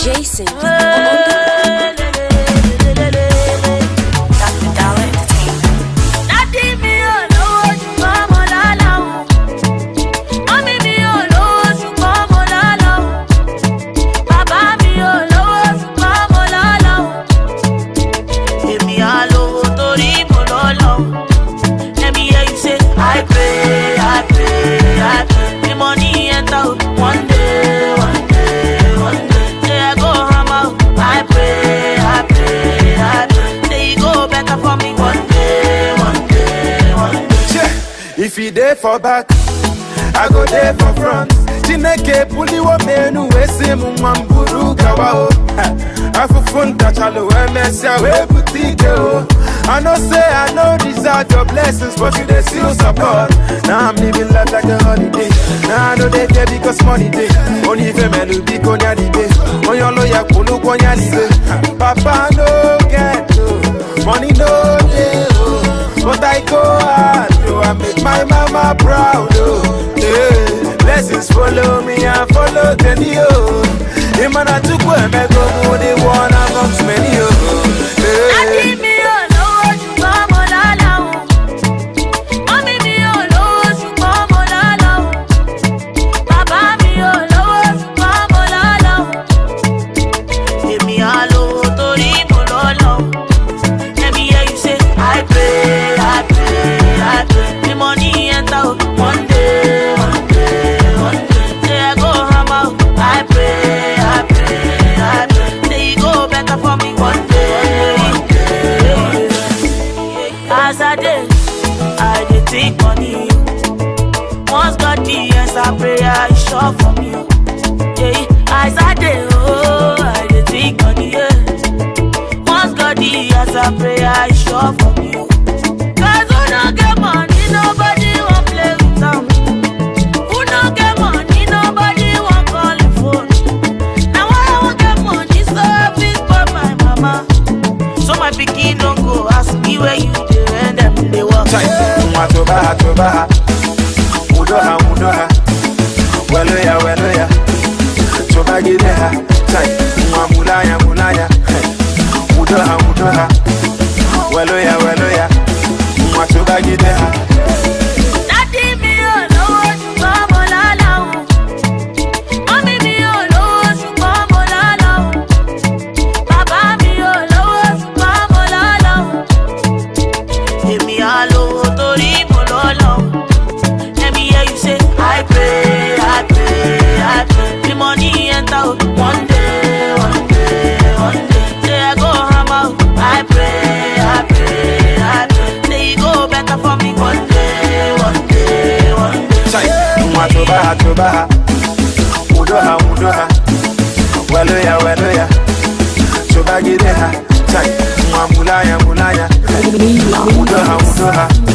Jason. If you there for back, I go there for front. Chineke puli wa menu wese mumamburu kawa o. Afufunta chalo emesia we boutique o. I know say I know deserve your blessings, but you they still support. Now I'm living life like a holiday. Now I know they care because money day. Only if melu be konya di day. On your lawyer kulu konya di day. Papa no get no, money no day. But I go hard, oh, I make my mama proud, oh. Yeah. Blessings follow me and follow Kenny, oh. Him and I took where me go, they one amongst many, oh. Yeah. I pray I sure for me. Yeah, as I do, oh, I dey think money. Yeah, once God as I pray I sure for me. Cause who don't get money, nobody won't play with them. Who don't get money, nobody won't call the phone. Now I won't get money, so I feel for my mama. So my pikin don't go ask me where you do and them they walk. Mudoha, Weloya, Chobagideha, Chai, Mulaya, Mudoha, Weloya, Chobagideha. One day, say I go hammer. I pray, say you go better for me. One day. Tobaha, Mudoha, Weloya, Chobagideha, Chai, Mulaya, Mudoha.